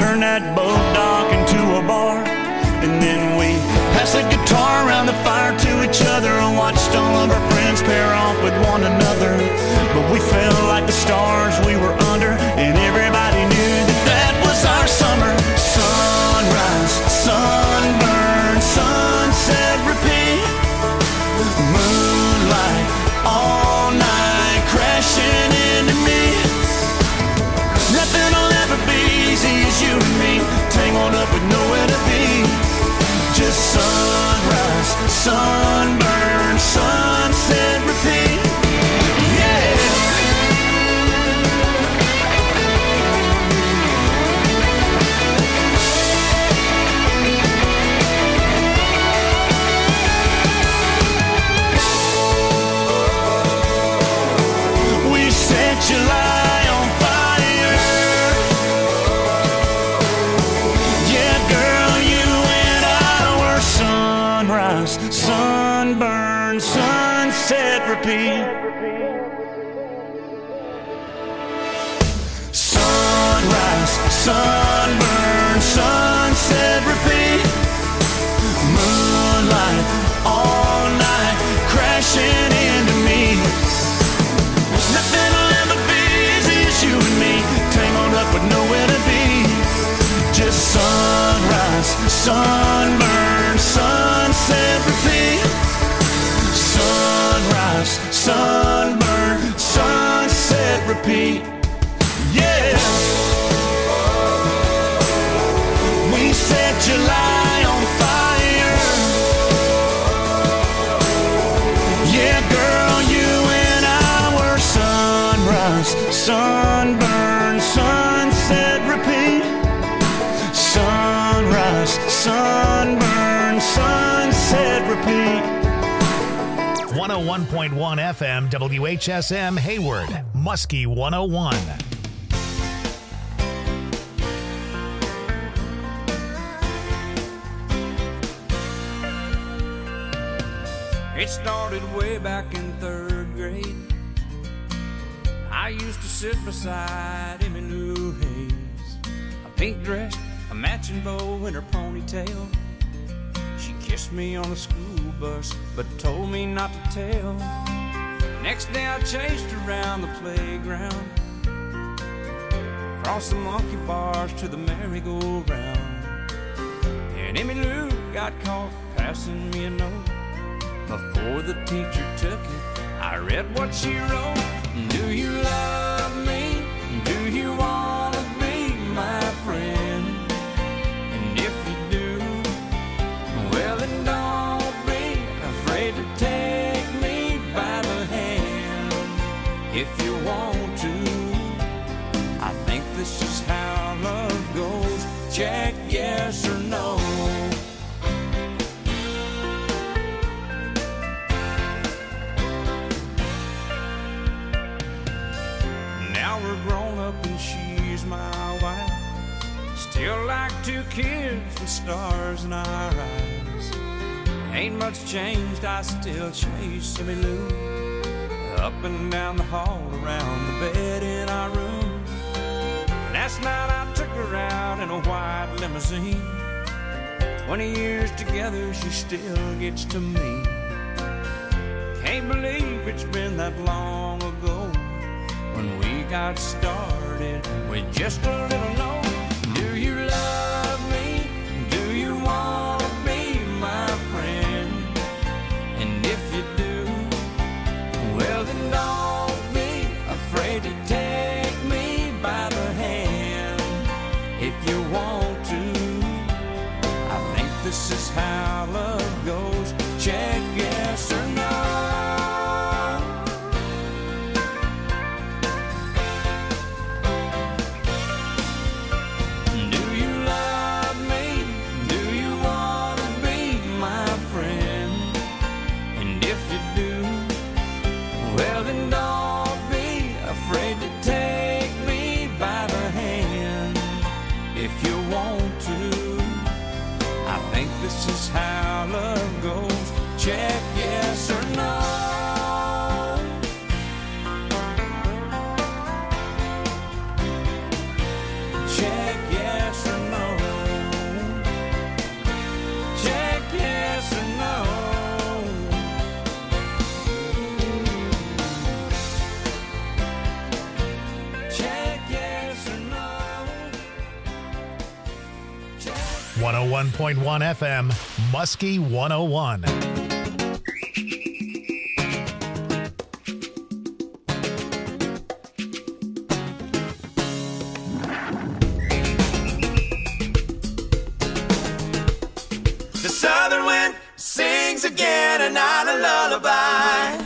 turned that boat dock into a bar. And then we passed the guitar around the fire to each other and watched all of our friends pair off with one another. But we felt like the stars we were under, and everybody knew that that was our summer. Sunrise, sunburn, sunset, repeat. Moonlight, all night, crashing into me. Nothing will ever be easy as you and me, tangled up with nowhere to be. Just sunrise, sunburn, sunset, repeat. Yeah. We set July on fire. Yeah, girl, you and I were sunrise, sunburn, sunset, repeat. Sunrise, sunburn, sunset, repeat. Moonlight, all night, crashing into me. Nothing will ever be easy as you and me, tangled up with nowhere to be. Just sunrise, sunburn, sunset, repeat. Sunrise, sunburn, sunset, repeat. Yeah. We set July on fire. Yeah, girl, you and I were sunrise, sunburn, sunset, repeat. Sunrise, sunburn, sunset, repeat. 101.1 FM, WHSM, Hayward, Muskie 101. It started way back in 3rd grade. I used to sit beside Emmylou Hayes, a pink dress, a matching bow in her ponytail. She kissed me on the school bus, but told me not to tell. Next day I chased her around the playground, across the monkey bars to the merry-go-round. And Emmylou got caught passing me a note. Before the teacher took it, I read what she wrote. Do you love me? Do you want to be my friend? And if you do, well then don't be afraid to take me by the hand. If you want to, I think this is how love goes. Check yes or no. We're grown up and she's my wife. Still like 2 kids with stars in our eyes. Ain't much changed, I still chase Emmylou up and down the hall, around the bed in our room. Last night I took her out in a white limousine. 20 years together, she still gets to me. Can't believe it's been that long ago when we got started with just a little note. Do you love me? Do you want to be my friend? And if you do, well then don't be afraid to take me by the hand. If you want to, I think this is how love goes. Check yes or no. This is how love goes. Check yes or no. Check yes or 101.1 FM, Muskie 101. The southern wind sings again a night a lullaby.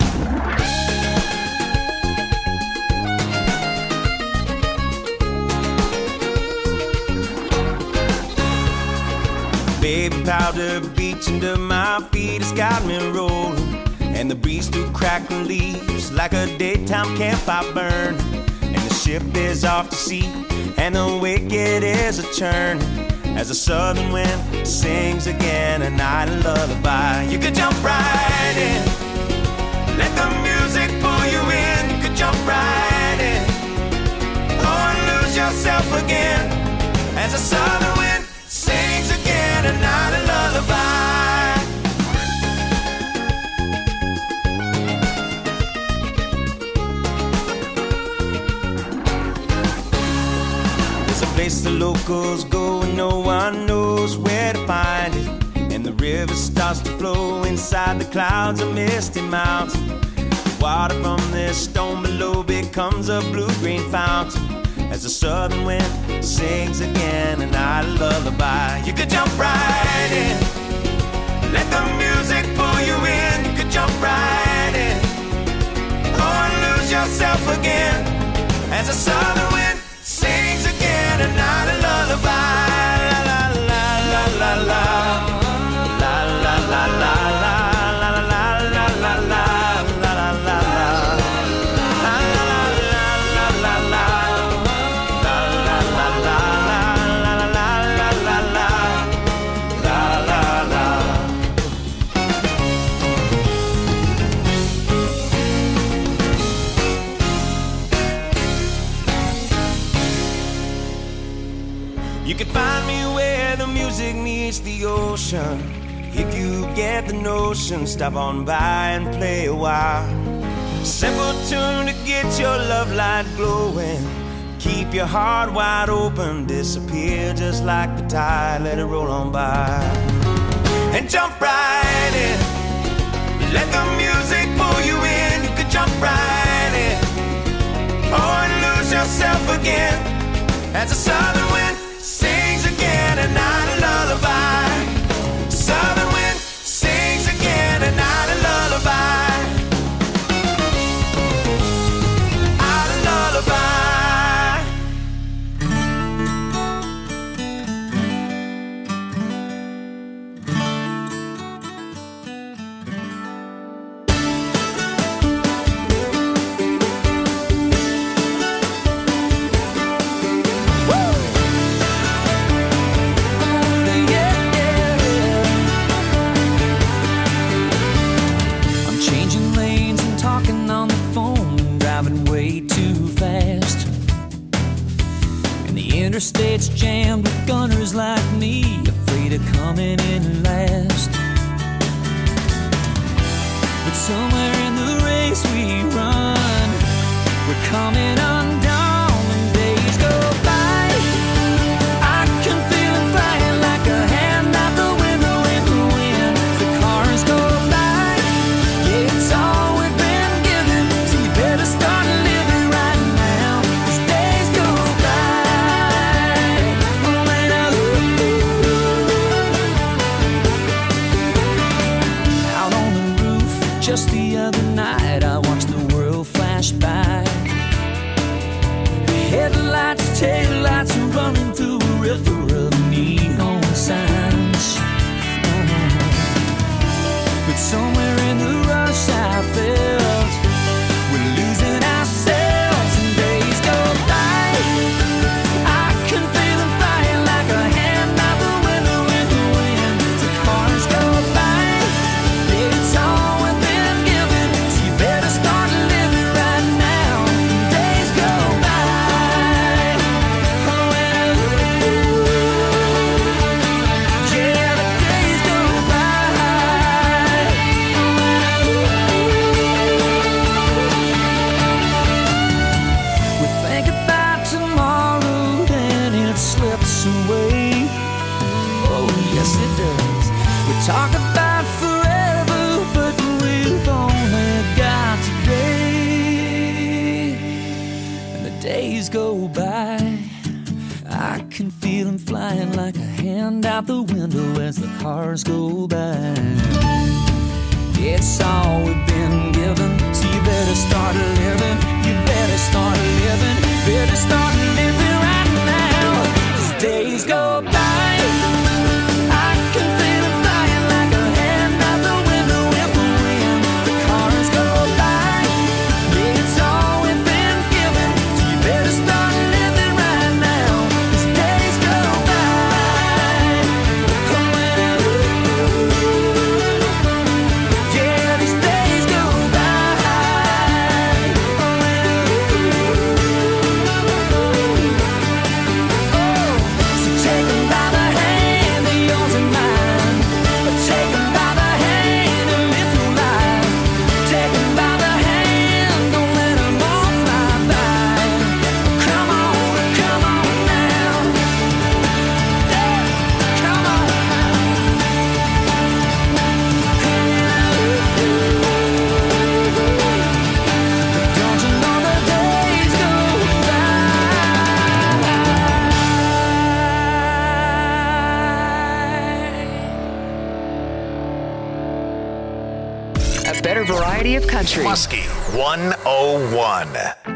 Baby powder beats under my feet has got me rolling, and the breeze through crackling leaves like a daytime campfire burn. And the ship is off to sea, and the wicked is a churn, as the southern wind sings again a night a lullaby. You could jump right in, let the music pull you in. You could jump right in, or lose yourself again, as the southern wind sings again a night a lullaby. There's a place the locals go and no one knows where to find it, and the river starts to flow inside the clouds of misty mountains. The water from this stone below becomes a blue-green fountain, as the southern wind sings again a night a lullaby. You could jump right in, let the music pull you in. You could jump right in, or lose yourself again, as the southern wind sings again a night a lullaby. La la la la la la la la la la. You can find me where the music meets the ocean. If you get the notion, stop on by and play a while. Simple tune to get your love light glowing. Keep your heart wide open, disappear just like the tide, let it roll on by. And jump right in, let the music pull you in. You could jump right in, or lose yourself again, as the southern wind sings again a night a lullaby. Southern wind sings again a night a lullaby. A lullaby. Interstate's jammed with gunners like me, afraid of coming in last. But somewhere in the race we run, we're coming undone when days go by. I can feel it flying like a hand out the window in the wind. The cars go by, yeah, it's all we've been given, so you better start living right now, 'cause days go by. Just the other night I watched the world flash by. yes it does. We talk about forever, but we've only got today. And the days go by, I can feel them flying like a hand out the window as the cars go by. It's all we've been given, so you better start living. You better start living. Better start living right now. As days go by, I can feel them flying like a hand out the window in the wind. The cars go by, it's all we've been given, so you better start living right now. As days go by, yeah, these days go by. So take 'em by the hand, they're yours and mine. Take 'em by the hand and live your life. Take 'em by the hand, don't let 'em all fly by. Come on now. Yeah, come on now. Don't you know the days go by. A better variety of country. Muskie 101.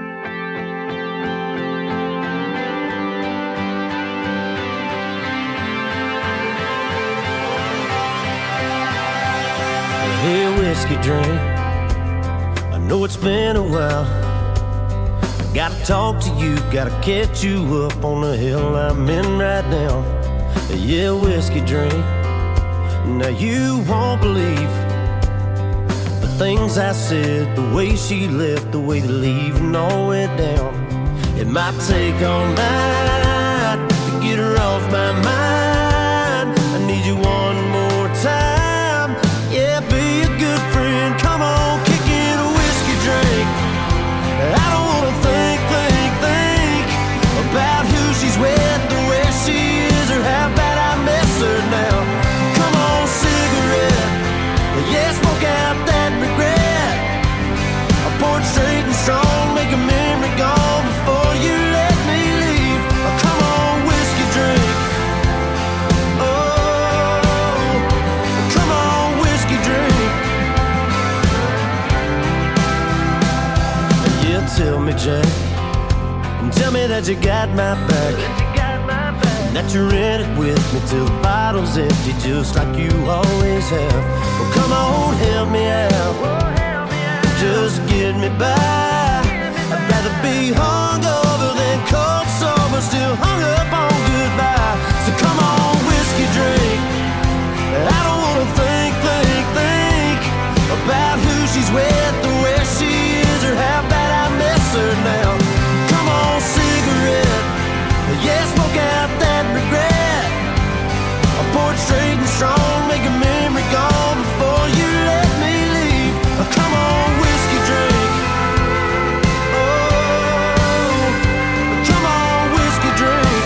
Hey, whiskey drink, I know it's been a while. I gotta talk to you, gotta catch you up on the hill I'm in right now. Yeah, whiskey drink, now you won't believe the things I said, the way she left, the way the leaving all went down. It might take all night to get her off my mind. I need you one more time. Yeah, be a good friend. Come on, kick in a whiskey drink. I don't wanna think about who she's with, or where she is, or how bad I miss her now. Come on, cigarette. Yeah, smoke out that regret. I pour it straight and strong, make a memory gone before you let me leave. Oh, come on, whiskey drink. Oh, come on, whiskey drink. Yeah, tell me, Jack, and tell me that you got my back, and that you're in it with me till the bottle's empty, just like you always have. Well, come on, help me out, just get me by. I'd rather be hungover than cold sober, still hung up on goodbye. So come on, whiskey drink. I don't wanna think about who she's with, or where she is, or how bad I miss her now. Come on, cigarette. Yeah, smoke out that regret. I pour it straight and strong, make a memory gone before you let me leave. Oh, come on, whiskey drink. Oh, come on, whiskey drink.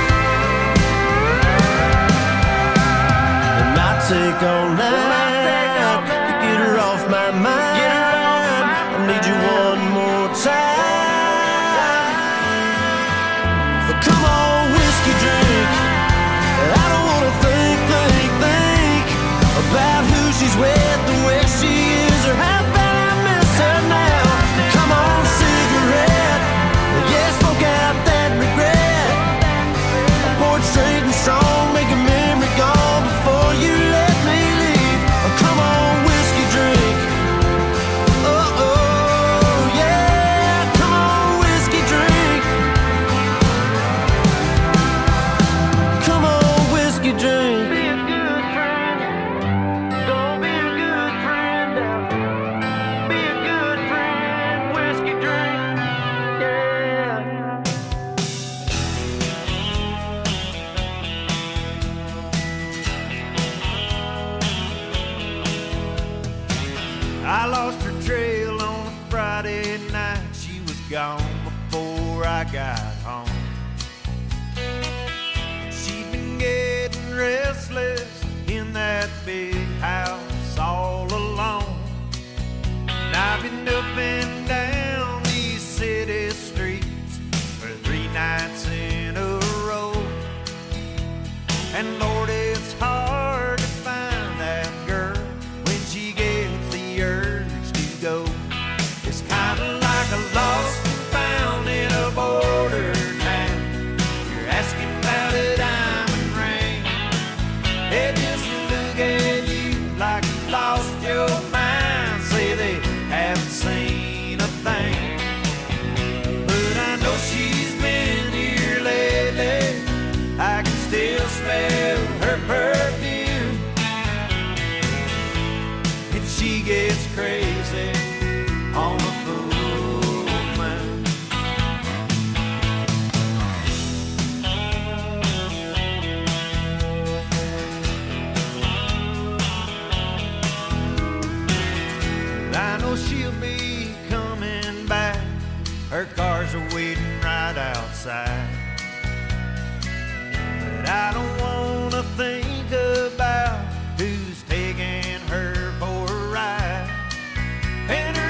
It might take all night to get her off my mind. I need you one more time. But come on, whiskey drink. I don't wanna think about who she's with, or where she is, or how bad I miss her now. Come on, cigarette. Yeah, smoke out that regret. I pour it straight and strong, make a memory gone before you let me leave. Oh, come on, whiskey drink. Oh, oh, yeah. Come on, whiskey drink. Come on, whiskey drink. Be a good friend. Don't be a good friend now. Be a good friend. Whiskey drink. Yeah. I lost her trail on a Friday night. She was gone before I got home. She'd been getting restless And Lord, it's hard to find that girl when she gets the urge to go. It's kind of like a lost and found in a border town. You're asking about a diamond ring. They just look at you like you lost your mind. Say they haven't seen a thing. But I know she's been here lately. I can still smell her perfume. And she gets crazy on a full moon. I know she'll be coming back. Her cars are waiting right outside. But I don't wanna think about who's taking her for a ride. And her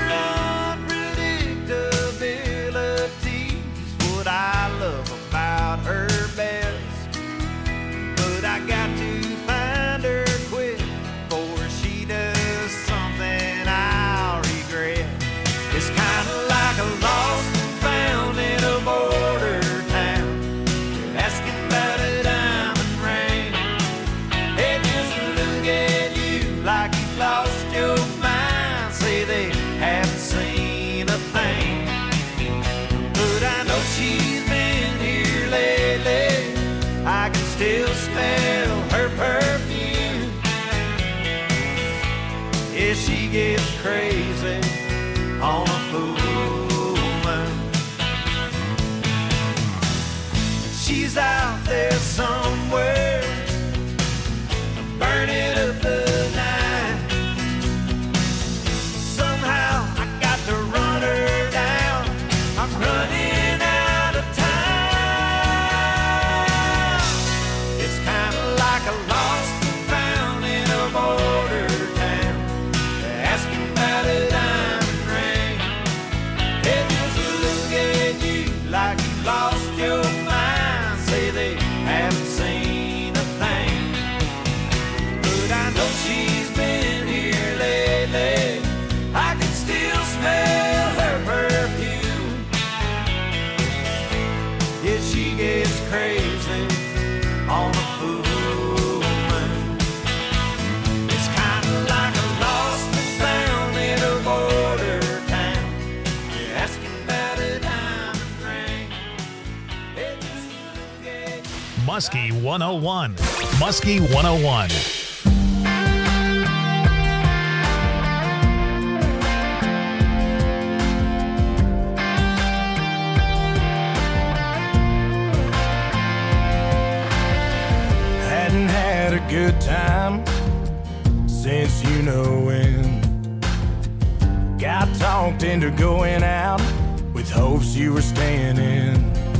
unpredictability's what I love about her best. But I got to find her quick before she does something I'll regret. It's kinda like a lost and found in a border town. You're asking about a diamond ring. They just look at you like you lost your mind. Say they haven't seen a thing. But I know she's been here lately. I can still smell her perfume. Yeah, she gets crazy on a full moon. She's out there somewhere, burning up the night. Somehow I got to run her down. I'm running out of time. It's kinda like a lost and found in a border town. They're asking about a diamond ring. They just look at you like you lost your mind. Say they haven't seen a thing. But I know she's been here lately. I can still smell her perfume. Yeah, she gets crazy on a full moon. It's kinda like a lost and found in a border town. You're asking about a diamond ring. They just look at you. Muskie 101. Muskie 101. Hadn't had a good time since you know when. Got talked into going out with hopes you were staying in.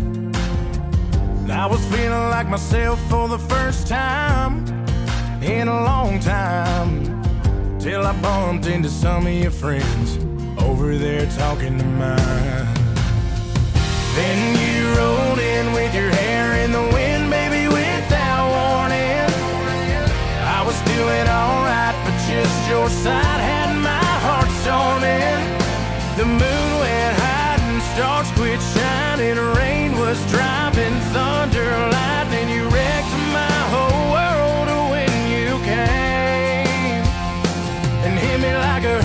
I was feeling like myself for the first time in a long time, till I bumped into some of your friends over there talking to mine. Then you rolled in with your hair in the wind, baby, without warning. I was doing alright, but just your side had my heart storming. The moon went high and stars quit shining. Rain was driving, thunder, lightning. You wrecked my whole world when you came and hit me like a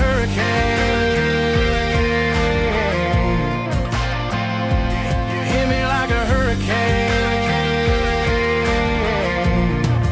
hurricane. You hit me like a hurricane.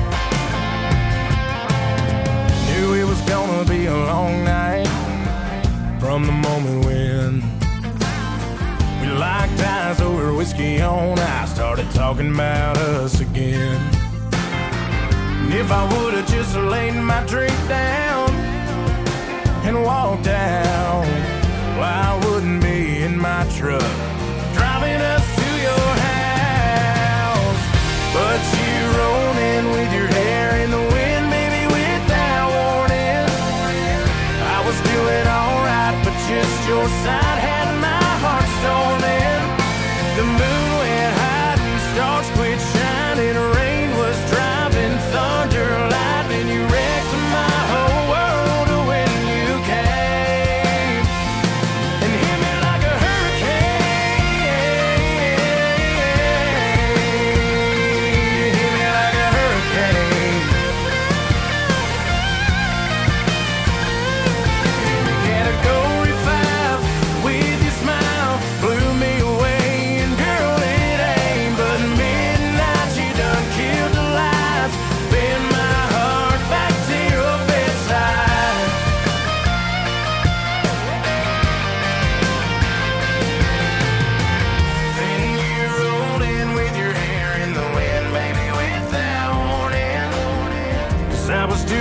Knew it was gonna be a long night from the moment when we locked eyes over whiskey on ice, started talking about us again. And if I would've just laid my drink down and walked out, well, I wouldn't be in my truck driving us to your house. But you rolled in with your hair in the wind, baby, without warning. I was doing alright, but just your side had my heart storming. The moon went high and stars quit shining. Rain was driving,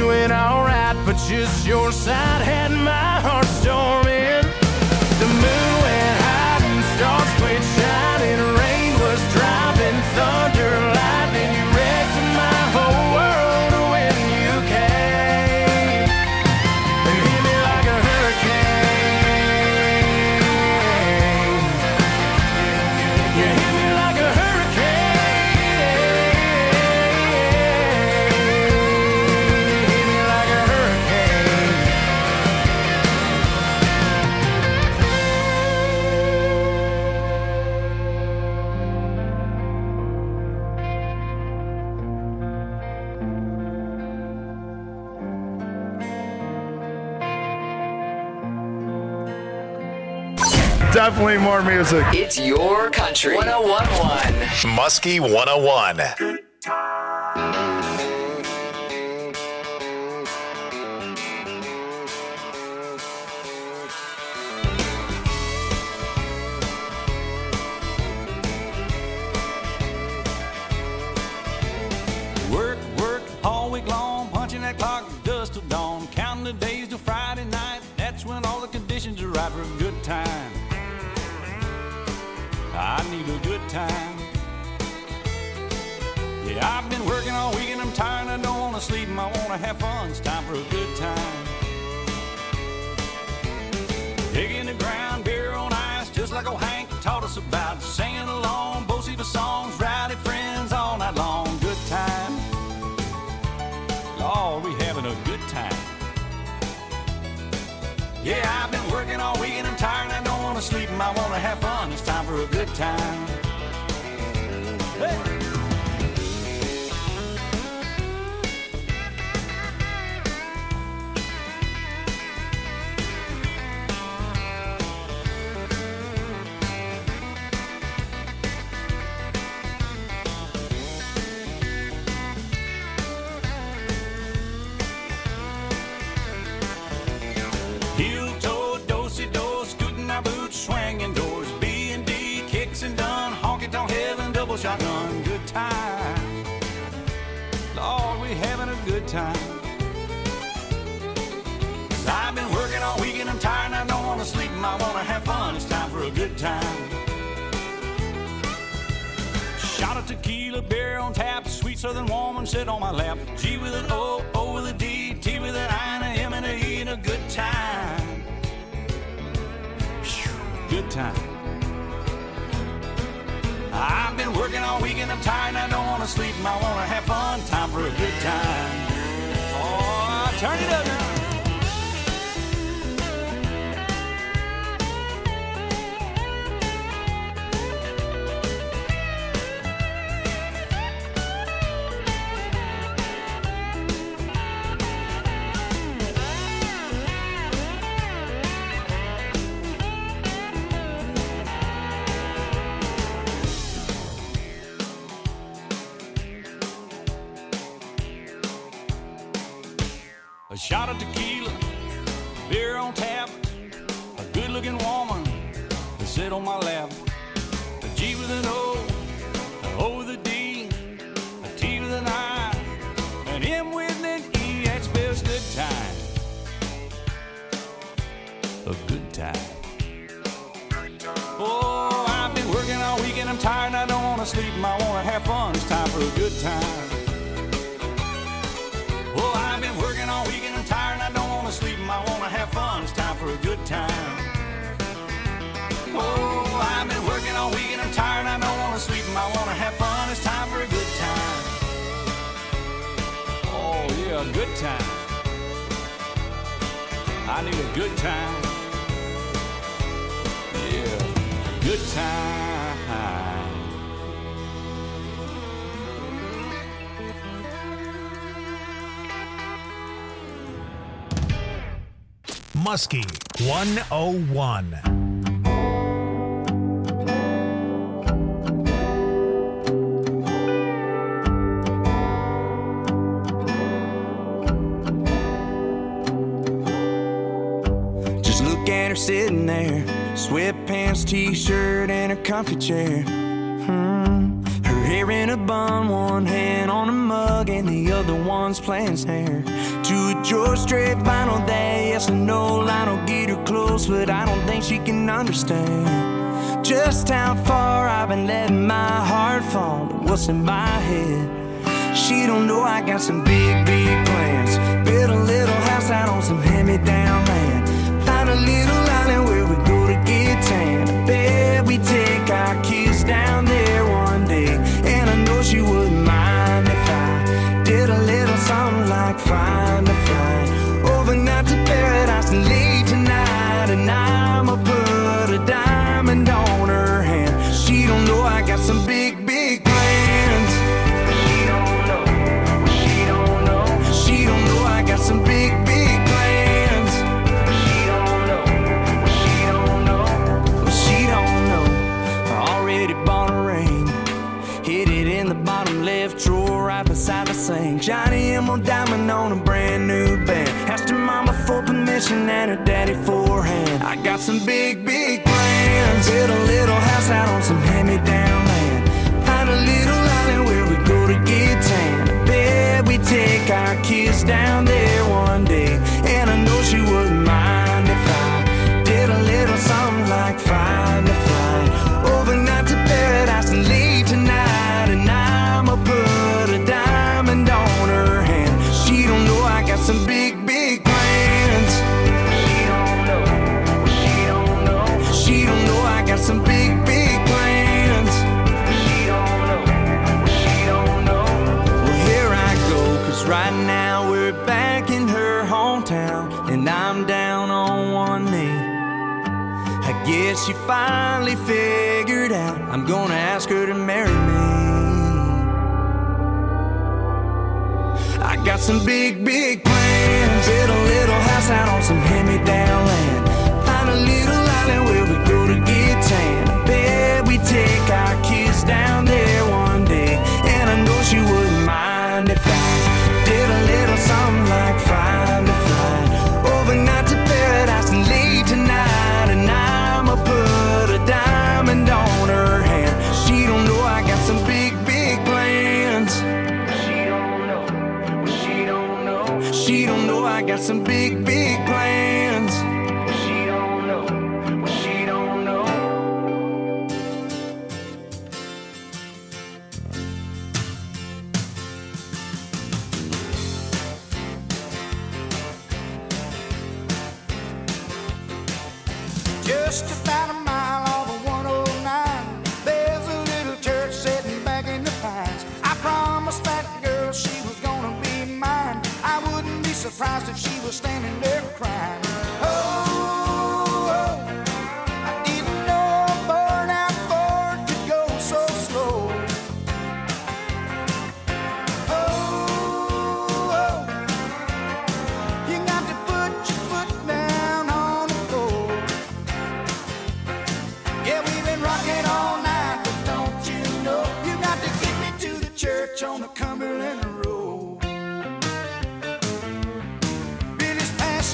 doing alright, but just your side had my heart storming. The moon went high and stars quit shining. Rain was driving, thunder, lightning. You wrecked my whole world when you came and hit me like a hurricane. You hit me like a Definitely more music. It's your country. 101.1. Muskie 101. Work, work all week long, punching that clock dust till dawn, counting the days till Friday night. That's when all the conditions are right for a good time. I need a good time. Yeah, I've been working all week and I'm tired. I don't want to sleep and I want to have fun. It's time for a good time. Digging the ground, beer on ice, just like old Hank taught us about. Singing along, both of songs, rowdy friends all night long. Good time. Lord, we having a good time. Yeah, I've been working all week and I'm tired. I don't want to sleep and I want to have fun. It's time for a good time. Hey. Heel-toe, do-si-do, scooting our boots, swinging doors, B&D, kicks and done, honky-tonk heaven, double shotgun, good time. Lord, we having a good time. 'Cause I've been working all week and I'm tired and I don't want to sleep and I want to have fun. It's time for a good time. Shot of tequila, beer on tap, sweet southern woman sit on my lap. G with an O, O with a D, T with an I and a M and a E and a good time. Good time. I've been working all week and I'm tired and I don't want to sleep and I want to have fun. Time for a good time. Oh, turn it up now. A shot of tequila, beer on tap, a good-looking woman to sit on my lap. A G with an O, an O with a D, a T with an I, an M with an E. That spells good time. A good time. Oh, I've been working all week and I'm tired and I don't want to sleep and I want to have fun. It's time for a good time. Oh, I've been working all week and I'm tired and I don't want to sleep and I want to have fun. It's time for a good time. Oh, I've been working all week and I'm tired and I don't want to sleep and I want to have fun. It's time for a good time. Oh, yeah, a good time. I need a good time. Yeah, good time. Muskie 101. Just look at her sitting there, sweatpants, t-shirt, and her comfy chair. Her hair in a bun, one hand on a mug. rug and the other one's playing snare. To a George Strait vinyl that yes or no Lionel get her close, but I don't think she can understand just how far I've been letting my heart fall and what's in my head. She don't know I got some big, big plans. Build a little house out on some hand-me-down land. Find a little island where we go to get tan. I bet we take our kids down there one day. And I know she wouldn't mind if I did a little something like find a flight overnight to paradise and leave tonight. And I'ma put a diamond on her hand. She don't know I got some big, big plans. She don't know. She don't know. She don't know I got some big, big plans. She don't know. She don't know. She don't know. I already bought a ring. Hid it in the bottom left drawer right beside the sink. Shiny emerald diamond on a brand new band. Asked her mama for permission and her daddy for a hand. I got some big, big plans. Build a little house out on some hand-me-down land. Find a little island where we go to get tan. I bet we take our kids down there one day. And I know she wouldn't mind if I did a little something like find a flight overnight to paradise and leave tonight. And I'ma put a diamond on her hand. She don't know I got some big, big plans. She don't know. She don't know. She don't know I got some big, big plans. She don't know. She don't know. Well, here I go, 'cause right now we're back in her hometown. And I'm down on one knee. I guess she finally figured out I'm gonna ask her to marry me. I got some big, big plans. Build a little house out on some hand-me-down land. Find a little island where we go to get tan. I bet we take our kids down there one day. And I know she wouldn't mind if I did a little something like find a flight overnight to paradise and leave tonight. And I'ma put a diamond on her hand. She don't know I got some big, big plans. She don't know. She don't know. She don't know I got some big, big plans. She don't know. She don't know. Just about a mile off of 109, there's a little church sitting back in the pines. I promised that girl she was gonna be mine. I wouldn't be surprised if she was standing there crying. Oh, I didn't know a burnout Ford could go so slow. Oh, you got to put your foot down on the floor. Yeah, we've been rocking all night, but don't you know you got to get me to the church on the Cumberland Road. Billy's past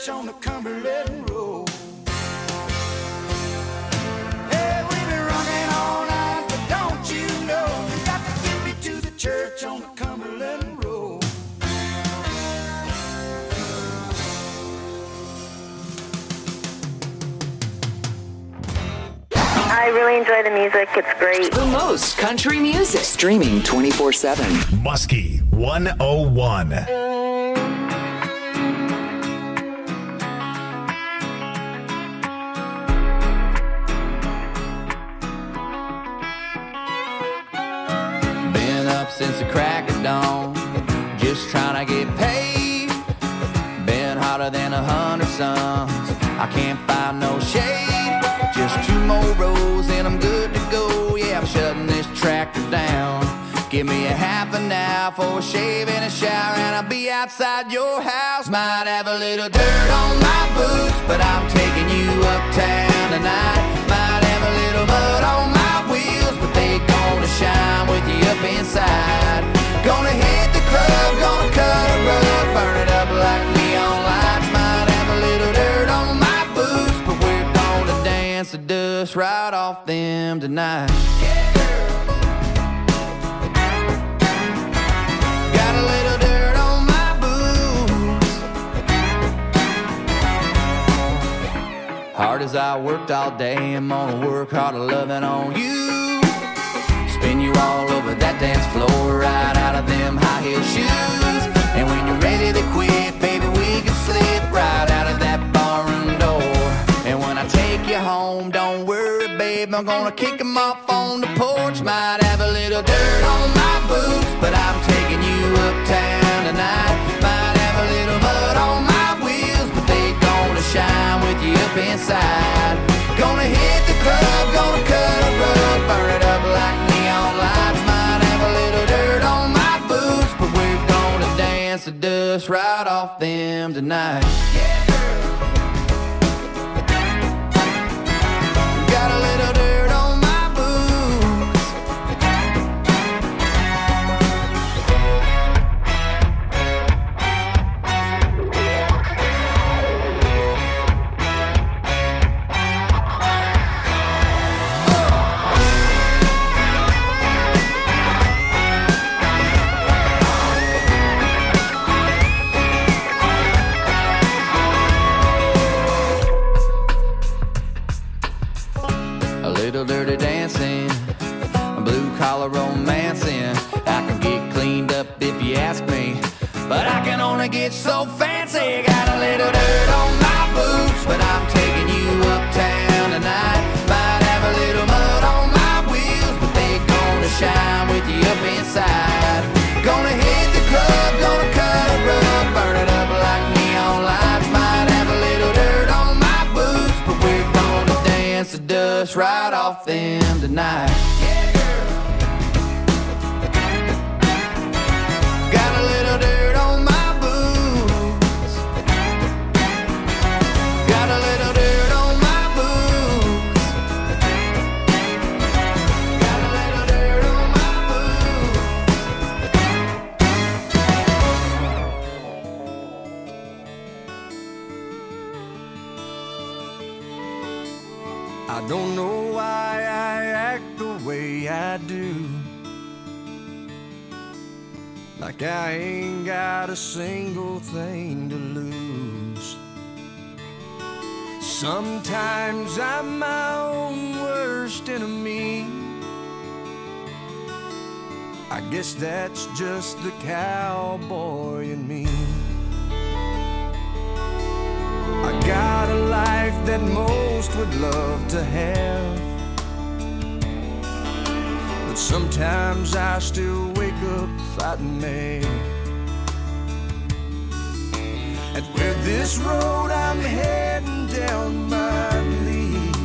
church on the Cumberland Road. Hey, we've been running all night, but don't you know you got to get me to the church on the Cumberland Road. I really enjoy the music. It's great. The most country music. Streaming 24/7. Muskie 101. Been up since the crack of dawn, just trying to get paid. Been hotter than 100 suns. I can't find no shade. Just 2 more rows and I'm good to go. Yeah, I'm shutting this tractor down. Give me a half an hour for a shave and a shower, and I'll be outside your house. Might have a little dirt on my boots, but I'm taking you uptown tonight. Might have a little mud on my wheels, but they gonna shine with you up inside. Gonna hit the club, gonna cut a rug, burn it up like neon lights. Might have a little dirt on my boots, but we're gonna dance the dust right off them tonight. Got a little dirt on my boots. Hard as I worked all day, I'm gonna work harder loving on you. Spin you all over that dance floor, right out of them high heel shoes. And when you're ready to quit, baby, we can slip right out of that barroom door. And when I take you home, don't worry, babe, I'm gonna kick them off on the porch. Might have a little dirt on my boots, but I'm taking you uptown tonight. Might have a little mud on my wheels, but they gonna shine with you up inside. Gonna hit the club, gonna cut a rug, burn it up like neon lights. Might have a little dirt on my boots, but we're gonna dance the dust right off them tonight. Got a little dirt on my boots. A little dirty dancing, blue collar romancing. I can get cleaned up if you ask me, but I can only get so fancy. Got a little dirt on my boots, but I'm taking you uptown tonight. Might have a little mud on my wheels, but they gonna shine with you up inside. Gonna hit the club, gonna cut a rug, burn it up like neon lights. Might have a little dirt on my boots, but we're gonna dance the dust right off them tonight. Got a little dirt on my boots. Got a little dirt on my boots. Got a little dirt on my boots. I don't know why I act the way I do. Like I ain't got a single thing to lose. Sometimes I'm my own worst enemy. I guess that's just the cowboy in me. I got a life that most would love to have, but sometimes I still wake up fighting mad. And where this road I'm heading down might lead,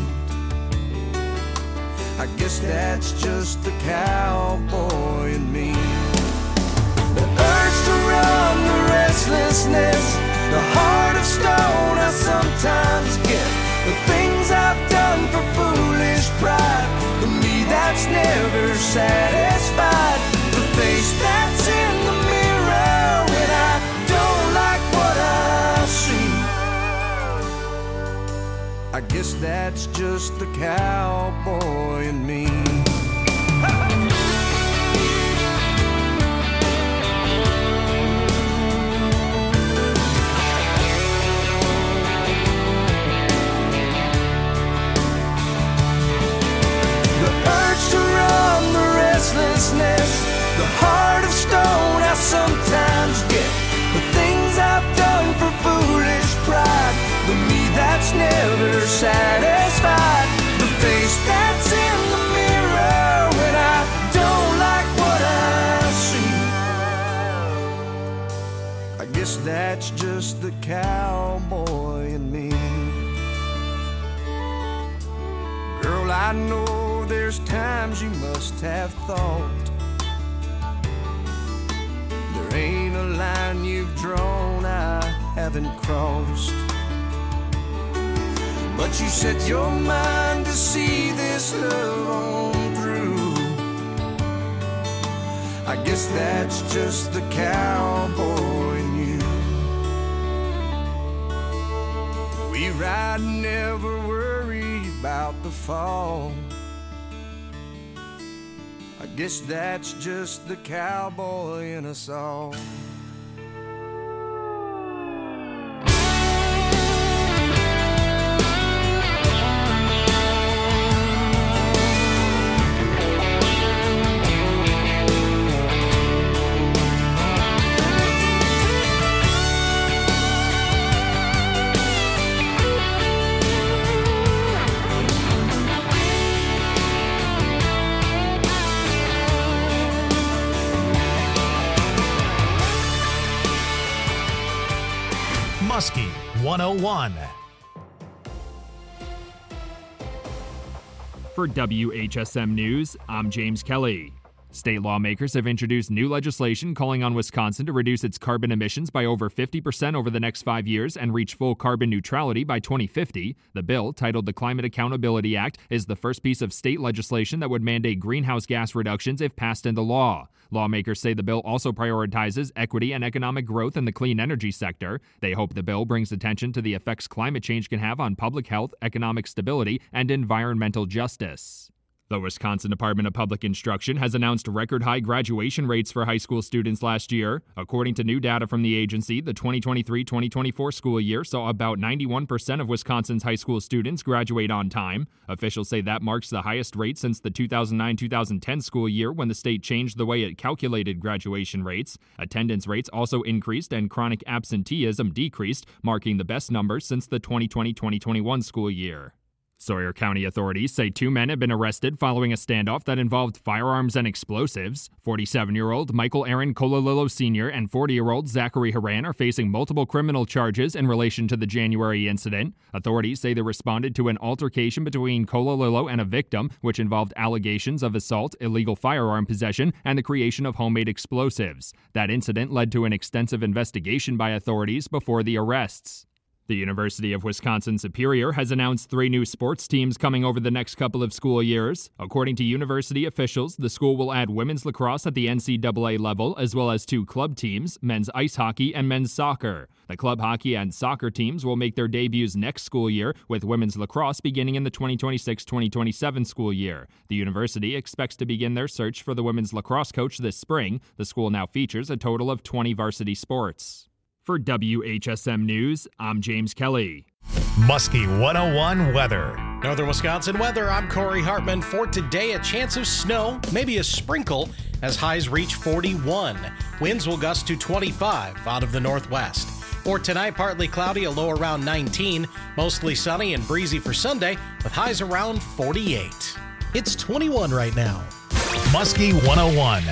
I guess that's just the cowboy in me. The urge to run, the restlessness, the heart of stone I sometimes get. The things I've done for foolish pride, for me that's never satisfied. The face that's in the mirror when I don't like what I see. I guess that's just the cowboy in me. The heart of stone I sometimes get the things I've done for foolish pride, the me that's never satisfied, the face that's in the mirror when I don't like what I see. I guess that's just the cowboy in me. Girl, I know there's times you must have thought there ain't a line you've drawn I haven't crossed, but you set your mind to see this love on through. I guess that's just the cowboy in you. We ride and never worry about the fall. I guess that's just the cowboy in us all. Muskie 101. For WHSM News, I'm James Kelly. State lawmakers have introduced new legislation calling on Wisconsin to reduce its carbon emissions by over 50% over the next 5 years and reach full carbon neutrality by 2050. The bill, titled the Climate Accountability Act, is the first piece of state legislation that would mandate greenhouse gas reductions if passed into law. Lawmakers say the bill also prioritizes equity and economic growth in the clean energy sector. They hope the bill brings attention to the effects climate change can have on public health, economic stability, and environmental justice. The Wisconsin Department of Public Instruction has announced record-high graduation rates for high school students last year. According to new data from the agency, the 2023-2024 school year saw about 91% of Wisconsin's high school students graduate on time. Officials say that marks the highest rate since the 2009-2010 school year, when the state changed the way it calculated graduation rates. Attendance rates also increased and chronic absenteeism decreased, marking the best numbers since the 2020-2021 school year. Sawyer County authorities say 2 men have been arrested following a standoff that involved firearms and explosives. 47-year-old Michael Aaron Cololillo Sr. and 40-year-old Zachary Haran are facing multiple criminal charges in relation to the January incident. Authorities say they responded to an altercation between Cololillo and a victim, which involved allegations of assault, illegal firearm possession, and the creation of homemade explosives. That incident led to an extensive investigation by authorities before the arrests. The University of Wisconsin-Superior has announced 3 new sports teams coming over the next couple of school years. According to university officials, the school will add women's lacrosse at the NCAA level, as well as 2 club teams, men's ice hockey and men's soccer. The club hockey and soccer teams will make their debuts next school year, with women's lacrosse beginning in the 2026-2027 school year. The university expects to begin their search for the women's lacrosse coach this spring. The school now features a total of 20 varsity sports. For WHSM News, I'm James Kelly. Muskie 101 weather. Northern Wisconsin weather, I'm Corey Hartman. For today, a chance of snow, maybe a sprinkle, as highs reach 41. Winds will gust to 25 out of the northwest. For tonight, partly cloudy, a low around 19. Mostly sunny and breezy for Sunday, with highs around 48. It's 21 right now. Muskie 101.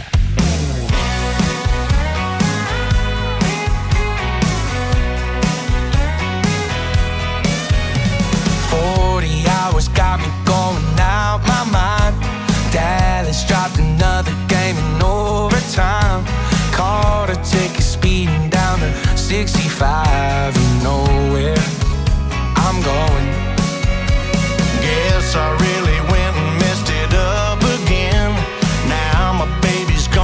Hours got me going out my mind. Dallas dropped another game in overtime. Caught a ticket speeding down to 65. You know where I'm going. Guess I really went and messed it up again. Now my baby's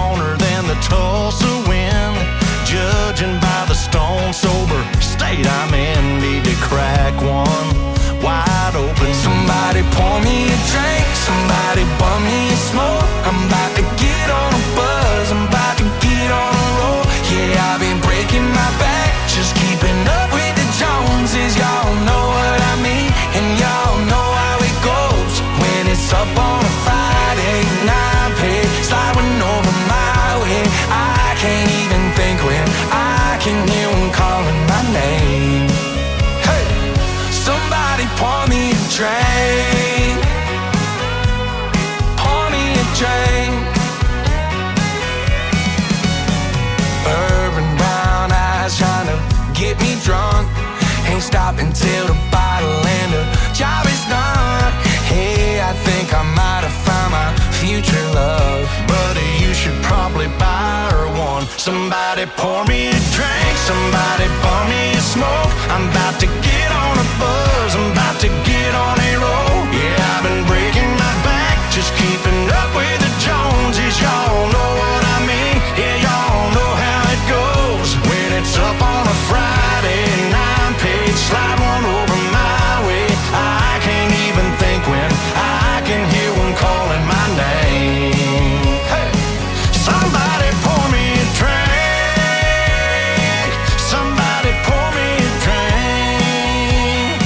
get me drunk. Ain't stopping till the bottle and the job is done. Hey, I think I might have found my future love. Buddy, you should probably buy her one. Somebody pour me a drink, somebody bum me a smoke. I'm about to get on a buzz, I'm about to get on a roll. Yeah, I've been breaking my back, just keeping up with the Joneses. Y'all know what I mean, yeah, y'all know how it goes. When it's up on a Friday and I'm paid, slide one over my way. I can't even think when I can hear one calling my name. Hey, somebody pour me a drink, somebody pour me a drink.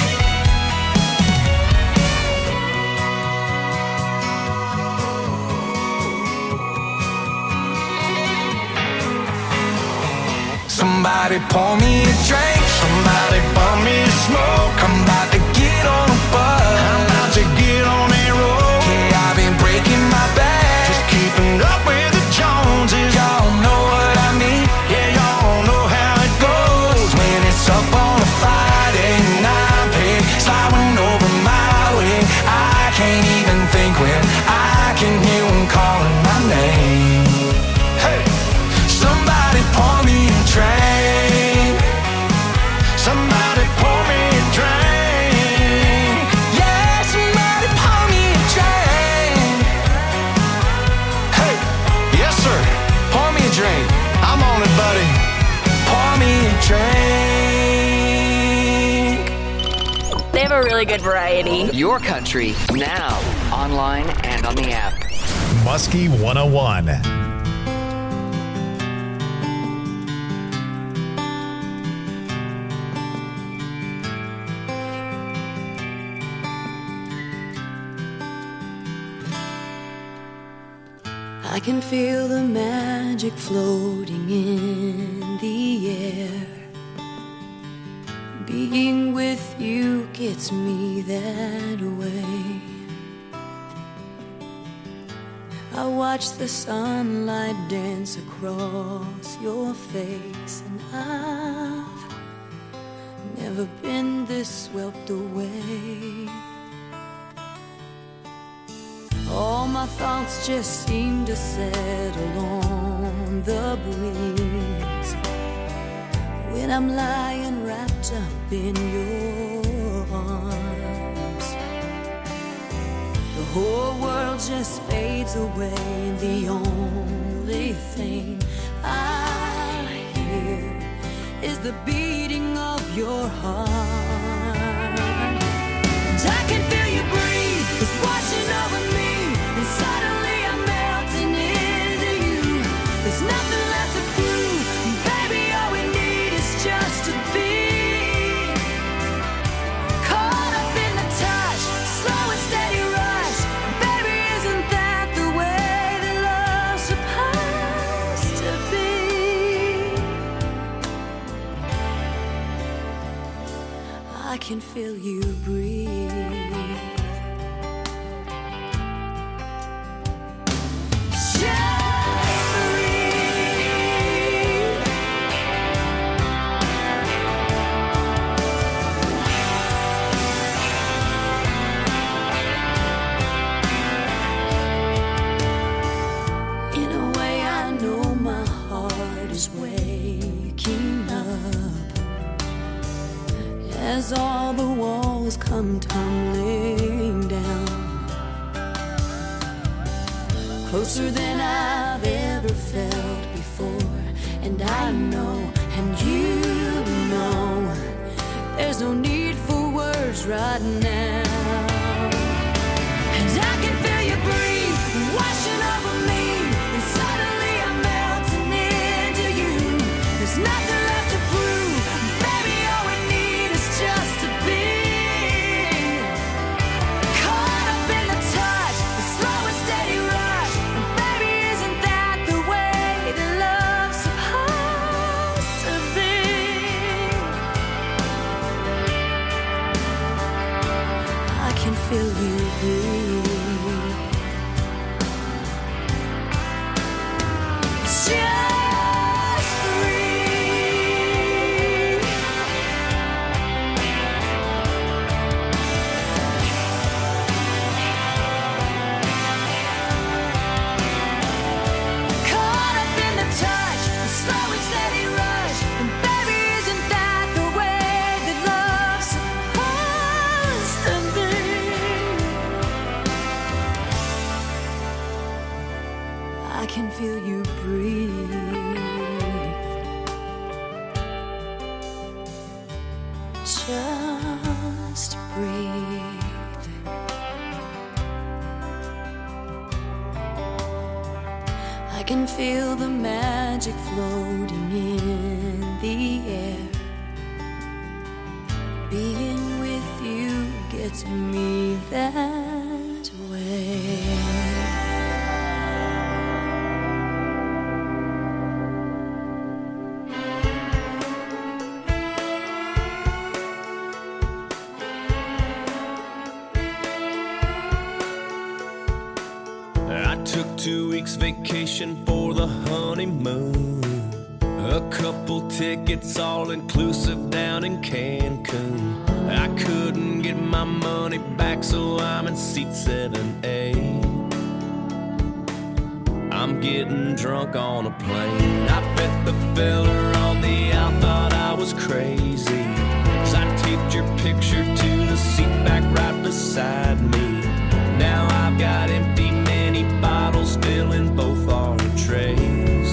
Somebody pour me a drink, somebody bum me a smoke. I'm about to get on a bus, I'm about to get on a roll. Yeah, I've been breaking my back, just keeping up with the Joneses. Y'all know what I mean, yeah, y'all know how it goes. When it's up on a Friday and I'm paid, sliding over my way. I can't even think when I can hear one calling my name. Hey, somebody pour me a drink, somebody pour me a drink. Yeah, somebody pour me a drink. Hey, yes sir, pour me a drink. I'm on it, buddy. Pour me a drink. They have a really good variety. Your country, now, online and on the app. Muskie 101. I can feel the magic floating in the air. Being with you gets me that way. I watch the sunlight dance across your face, and I've never been this swept away. All my thoughts just seem to settle on the breeze when I'm lying wrapped up in your arms. The whole world just fades away, and the only thing I hear is the beating of your heart. And I can feel you breathe, it's washing over me. And suddenly I'm melting into you. There's nothing left to prove. Baby, all we need is just to be caught up in the touch, slow and steady rush. Baby, isn't that the way that love's supposed to be? I can feel you breathe. As all the walls come tumbling down, closer than I've ever felt before. And I know, and you know, there's no need for words right now. And I can feel you breathe, washing over me. And suddenly I'm melting into you. There's nothing left to prove. Baby, all we need is just to be caught up in the touch, the slow and steady rush. And baby, isn't that the way that love's supposed to be? I can feel you breathe. Just breathe. just breathe. I can feel the magic floating in the air. Being with you gets me that way. I took 2 weeks vacation for the honeymoon. A couple tickets all inclusive down in Cancun. I couldn't get my money back, so I'm in seat 7A. I'm getting drunk on a plane. I bet the fella on the out thought I was crazy, 'cause I taped your picture to the seat back right beside me. Now I've got empty mini bottles filling both our trays.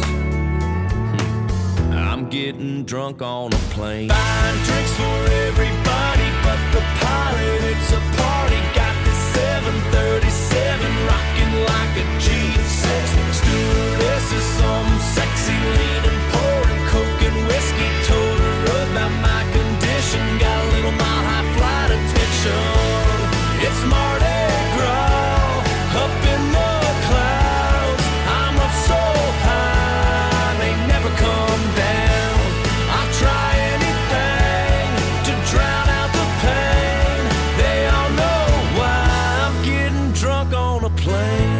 I'm getting drunk on a plane. Buying drinks for everybody but the pilot. It's a party. Got the 737 rocking like a G6. Stewardess is some sexy leaning, pouring coke and whiskey. Told her about my condition. Got a little mile high flight attention. It's Mardi Gras up in the clouds. I'm up so high they never come down. I'll try anything to drown out the pain. They all know why I'm getting drunk on a plane.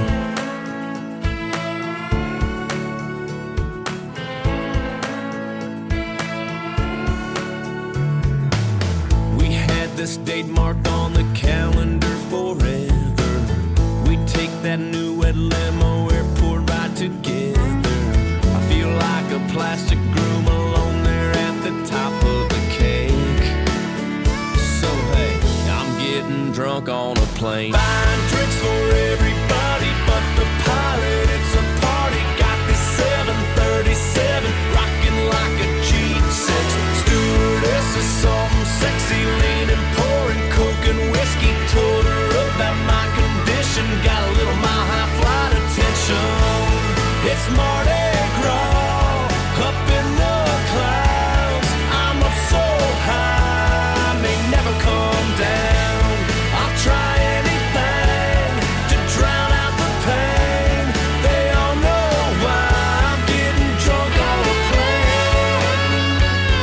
We had this date marked on the calendar forever. We take that new red limo airport ride together. I feel like a plastic groom alone there at the top of the cake. So hey, I'm getting drunk on a plane. Buying drinks for everybody but the pilot. It's a party. Got this 737 rocking like a G6. Stewardess is some sexy leaning, pouring coke and whiskey. Told her about my condition. Got a little mile high flight attention. It's Mardi Gras up in the clouds. I'm up so high, may never come down. I'll try anything to drown out the pain. They all know why I'm getting drunk on a plane.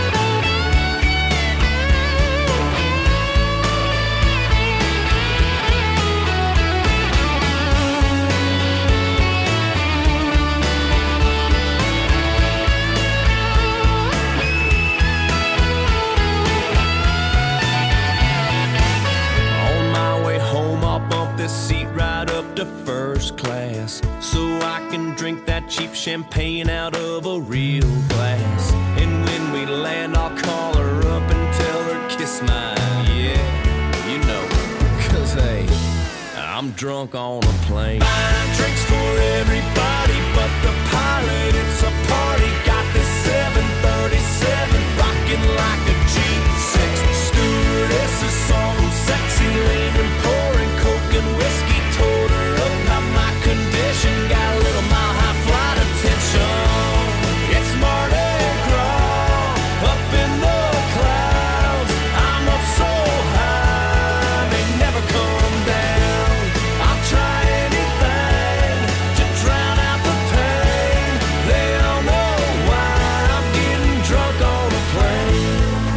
On my way home, I'll bump this seat right up to first class, so I can drink that cheap champagne out of a real glass. And when we land, I'll call her up and tell her kiss mine. Yeah, you know, 'cause hey, I'm drunk on a plane. Buying drinks for everybody but the pilot. It's a party. Got this 737 rocking like a G6. Stewardess is some sexy leaning, pouring coke and whiskey. Told her about my condition. Got a little mile high flight attention. It's Mardi Gras up in the clouds. I'm up so high they never come down. I'll try anything to drown out the pain. They all know why I'm getting drunk on a plane.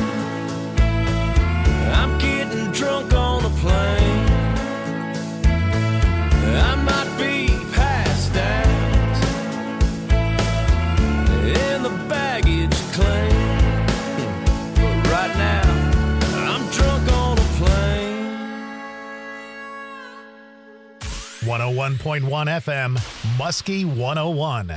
I'm getting drunk on a plane. I might be passed out in the baggage claim, but right now I'm drunk on a plane. 101.1 FM, Muskie 101.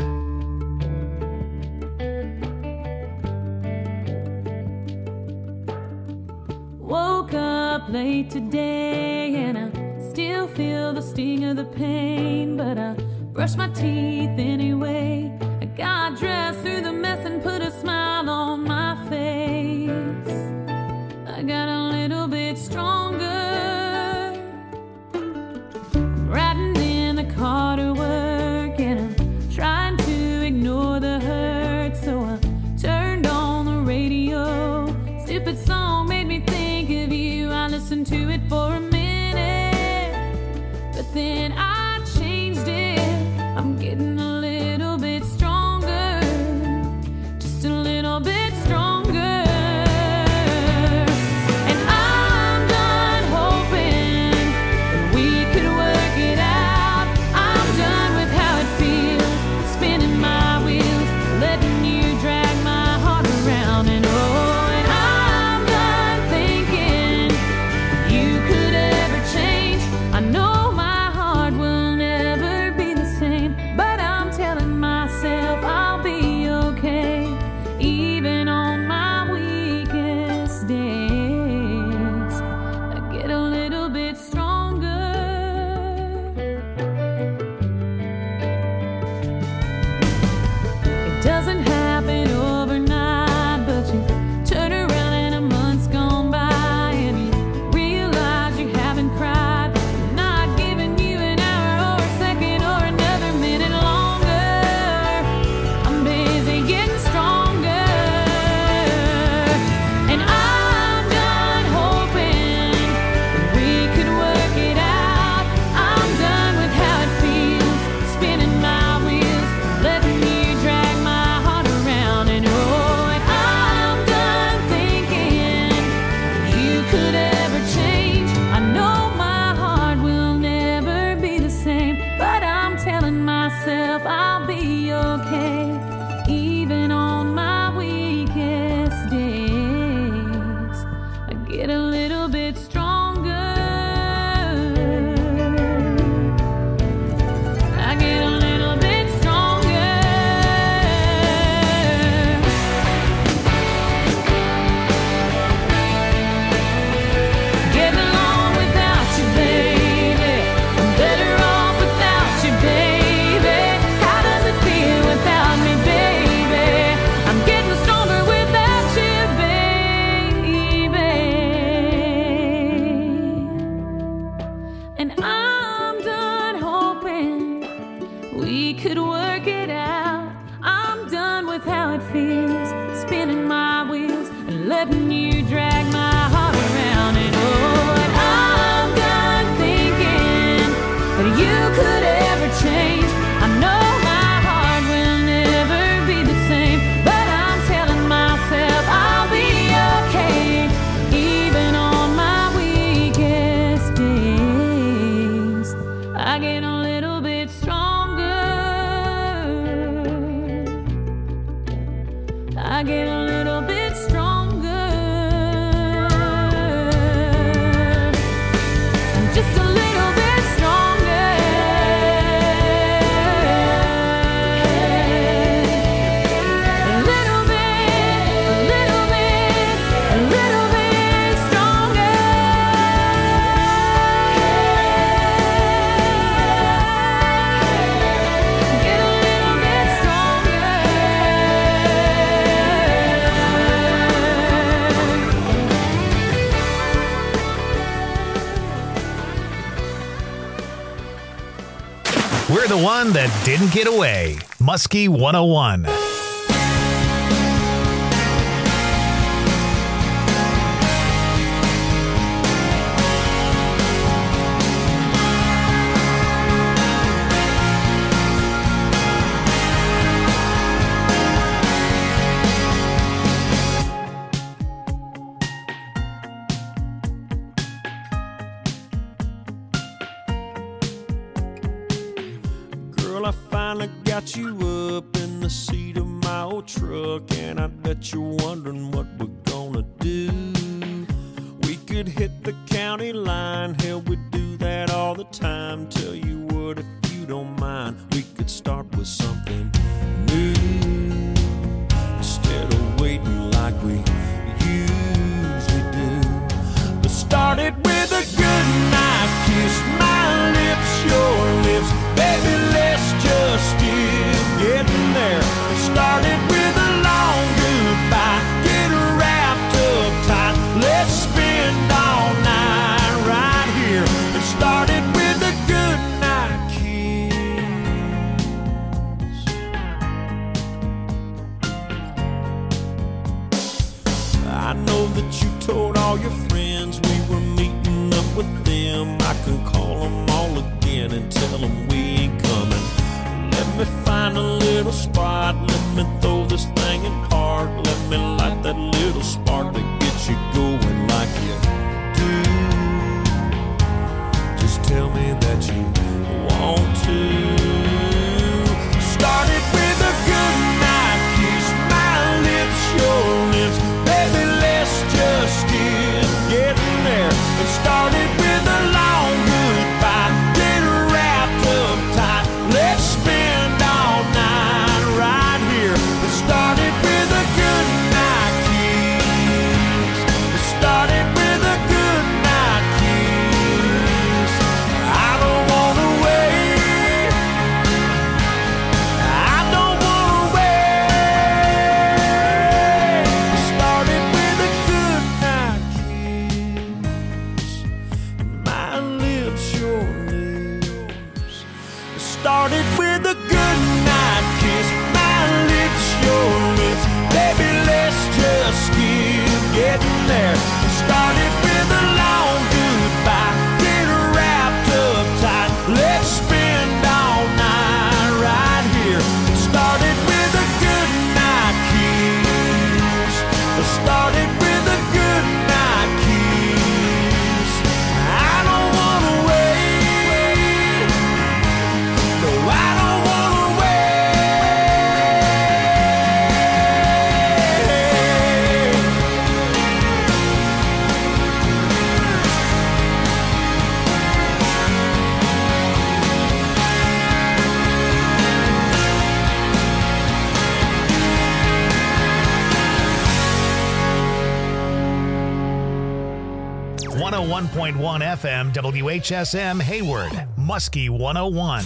Woke up late today and I still feel the sting of the pain, but I brush my teeth anyway. I got dressed through the mess and put a smile on my face. I got stupid song made me think of you. I listened to it for a minute, but then I changed it. I'm getting a little bit stronger, just a little bit stronger. And I'm done hoping that we could work it out. I'm done with how it feels, spinning my wheels, letting you drag my heart around. And oh, and I'm done thinking you could ever change. I know my heart will never be the same, but I'm telling myself I'll be okay, even on my weakest days. I get a little bit stronger. It doesn't happen overnight, but you turn around and a month's gone by and you realize you haven't cried. I'm not giving you an hour or a second or another minute longer. I'm busy getting stronger. And I'm done hoping that we could work it out. I'm done with how it feels, spinning my wheels, letting you drag my heart around. And oh, and I'm done thinking you could ever change. I know my heart will never be the same, but I'm telling myself I'll be okay, even on my weakest days. I get a little bit stronger. I get a little bit stronger. Getting along without you, baby. I'm better off without you, baby. How does it feel without me, baby? I'm getting stronger without you, baby. And I'm done hoping we could work it out. I'm done with how it feels, spinning my wheels and letting you drag my heart around. And oh, and I'm done thinking that you could ever change. I know my heart will never be the same, but I'm telling myself I'll be okay, even on my weakest days. I get a little bit stronger. I get a little bit stronger. Just a little bit stronger. A little bit, a little bit, a little bit stronger. Get a little bit stronger. We're the one that didn't get away. Muskie 101. Girl, I finally got you up in the seat of my old truck, and I bet you're wondering what we're gonna do. We could hit the county line, hell, we do that all the time. Tell you what, if you don't mind, we could start with something new instead of waiting like we usually do. Let's start it with a good night kiss, my lips, your lips, baby, let's just get getting there. Start it with a long goodbye, get around that you told all your friends we were meeting up with them. I can call them all again and tell them we ain't coming. Let me find a little spot, let me throw this thing in park. Let me light that little spark that gets you going like you do. Just tell me that you want to. Started with a good night kiss, my lips, your lips. Baby, let's just get getting there. It started with a long goodbye, get wrapped up tight. Let's spend all night right here. It started with a good night kiss. It started with a good night kiss. I don't wanna wait. I don't wanna wait. It started with a good night kiss. My lips, your lips. It started with a good night kiss. My lips, your lips. Baby, let's just keep getting there. It started with a long goodbye, get wrapped up tight. Let's spend all night right here. It started with a good night kiss. It started with a good night kiss. I don't wanna wait. No, I don't wanna Wait. 101.1 FM WHSM Hayward, Muskie 101.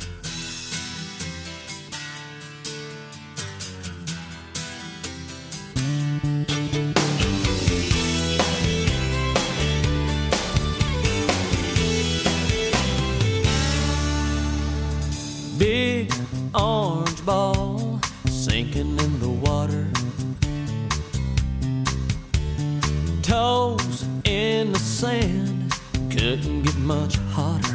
Big orange ball sinking in the water. Toes in the sand, couldn't get much hotter.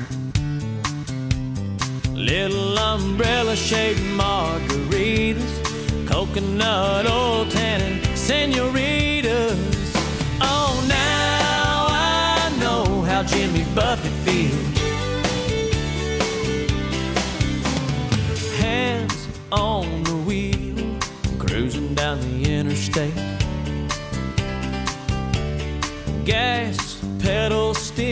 Little umbrella shaped margaritas, coconut oil tannin senoritas. Oh, now I know how Jimmy Buffett feels. Hands on the wheel, cruising down the interstate. Gas pedal still